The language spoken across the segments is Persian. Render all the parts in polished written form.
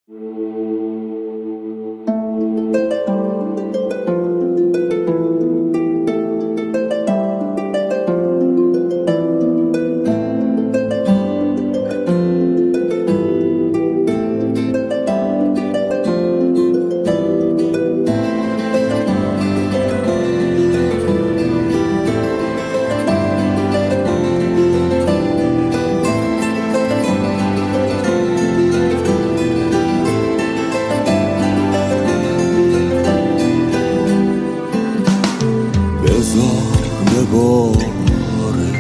بباره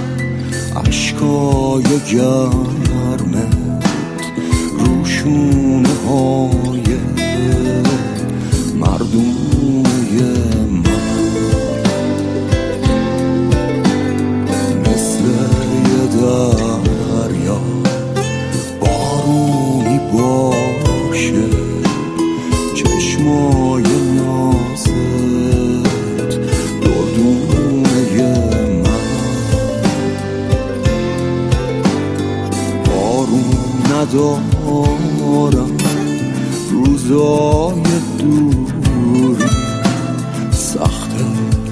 عشقای گرمت روشونه های مردونه من، مثل یه دریا بارونی باشه چشمای نازت دردونه من، بارون ندارم روزای دوری سخت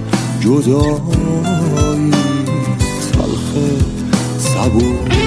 جدایی تلخ صبوری.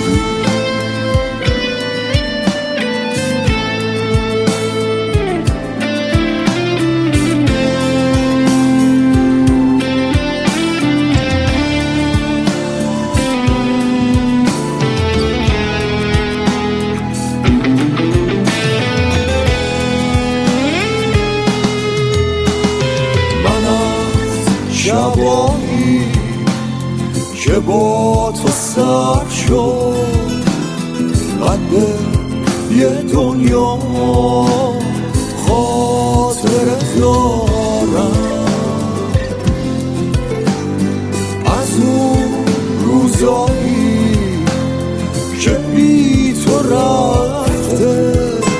شبایی که با تو سر شد قد یه دنیا خاطره دارم از اون روزایی که بی تو رفته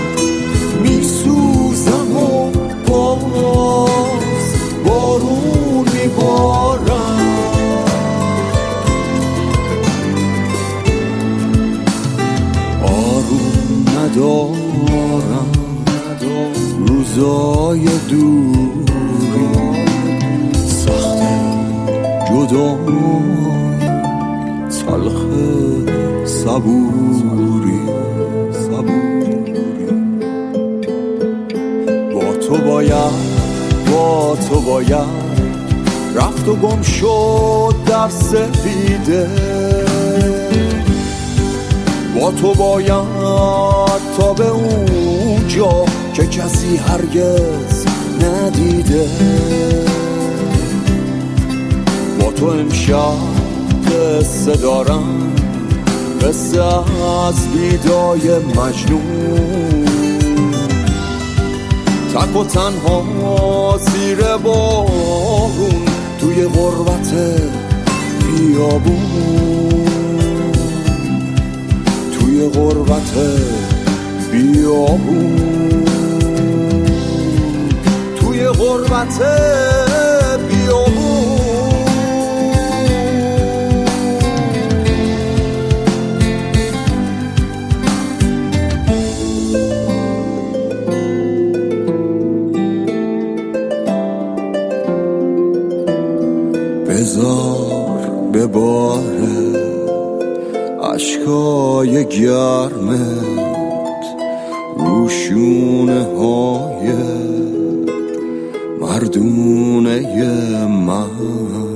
میسوزم و باز بارون میبارم. آروم ندارم روزای دوری سخت جدایی تلخ صبوری. با تو باید رفت و گم شد در سفیده، با تو باید تا به اونجا که کسی هرگز ندیده، با تو امشب قصه دارم، قصه از بیدای مجنون، تک و تنها زیر بارون توی غربت بیابون، توی غربت بیابون، توی غربت بیابون. بذار بباره عشقای گرمت روشونه های مردونه من.